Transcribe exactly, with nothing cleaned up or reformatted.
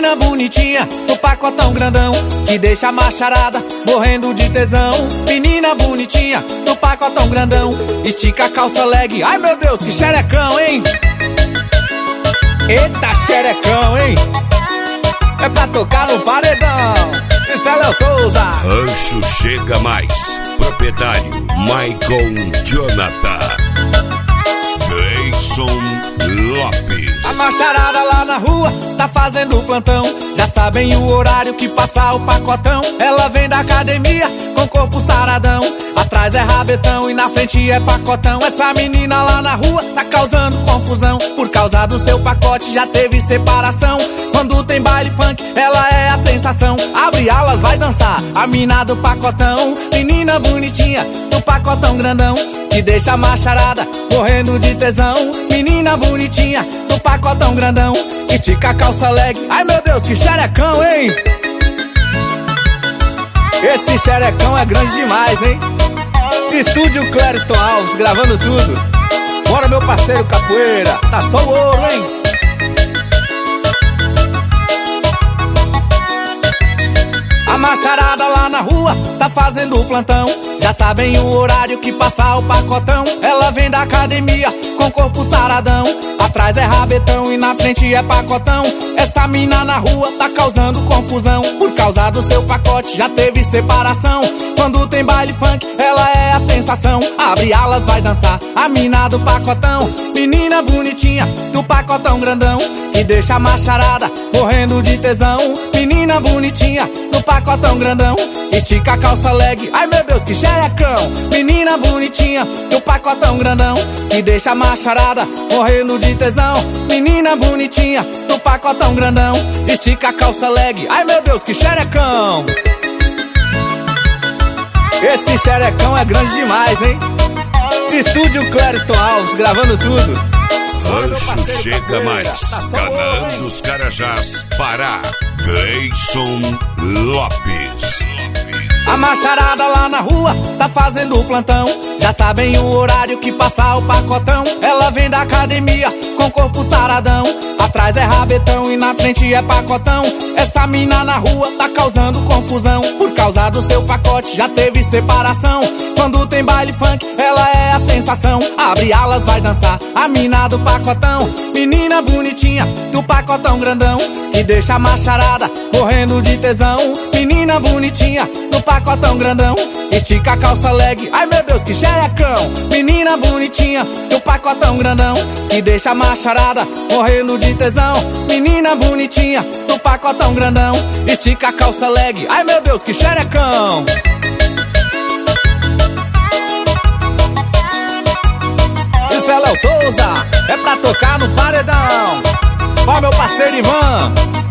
Menina bonitinha, no pacotão grandão, que deixa a macharada morrendo de tesão. Menina bonitinha, no pacotão grandão, estica a calça leg. Ai meu Deus, que xerecão, hein? Eita xerecão, hein? É pra tocar no paredão. Isso é Léo Souza. Rancho Chega Mais. Proprietário Michael Jonathan. Gleison Lopes. A macharada lá na rua tá fazendo plantão, já sabem o horário que passa o pacotão. Ela vem da academia com corpo saradão, atrás é rabetão e na frente é pacotão. Essa menina lá na rua tá causando confusão, por causa do seu pacote já teve separação. Quando tem baile funk, ela é a sensação. Abre alas, vai dançar, a mina do pacotão. Menina bonitinha, do pacotão grandão, que deixa a macharada morrendo de tesão. Menina bonitinha, do pacotão grandão, estica a calça leg. Ai meu Deus, que xerecão, hein? Esse xerecão é grande demais, hein? Estúdio Clériston Alves, gravando tudo. Bora meu parceiro Capoeira, tá só o ouro, hein? A macharada lá na rua tá fazendo plantão, já sabem o horário que passa o pacotão. Ela vem da academia com corpo saradão, atrás é rabetão e na frente é pacotão. Essa mina na rua tá causando confusão, por causa do seu pacote já teve separação. Quando tem baile funk, ela é a sensação. Abre alas, vai dançar, a mina do pacotão. Menina bonitinha, do pacotão grandão, que deixa a macharada morrendo de tesão. Menina bonitinha, do pacotão grandão, estica a calça leg. Ai meu Deus, que xerecão. Menina bonitinha, do pacotão grandão, que deixa a macharada morrendo de tesão. Menina bonitinha, do pacotão grandão, estica a calça leg. Ai meu Deus, que xerecão. Esse xerecão é grande demais, hein? Estúdio Clériston Alves, gravando tudo. Rancho Chega Mais, Canaã dos Carajás, Pará. Gleison Lopes. A macharada lá na rua tá fazendo plantão, já sabem o horário que passa o pacotão. Ela vem da academia com corpo saradão, atrás é rabetão e na frente é pacotão. Essa mina na rua tá causando confusão, por causa do seu pacote já teve separação. Quando tem baile funk, ela é a sensação. Abre alas, vai dançar, a mina do pacotão. Menina bonitinha, do pacotão grandão, que deixa a macharada morrendo de tesão. Menina bonitinha, do pacotão grandão, estica a calça leg. Ai meu Deus, que xerecão. Menina bonitinha, do pacotão grandão, que deixa a macharada morrendo de tesão. Menina bonitinha, do pacotão grandão, estica a calça leg. Ai meu Deus, que xerecão. Isso é Léo Souza, é pra tocar no paredão. Ó meu parceiro Ivan.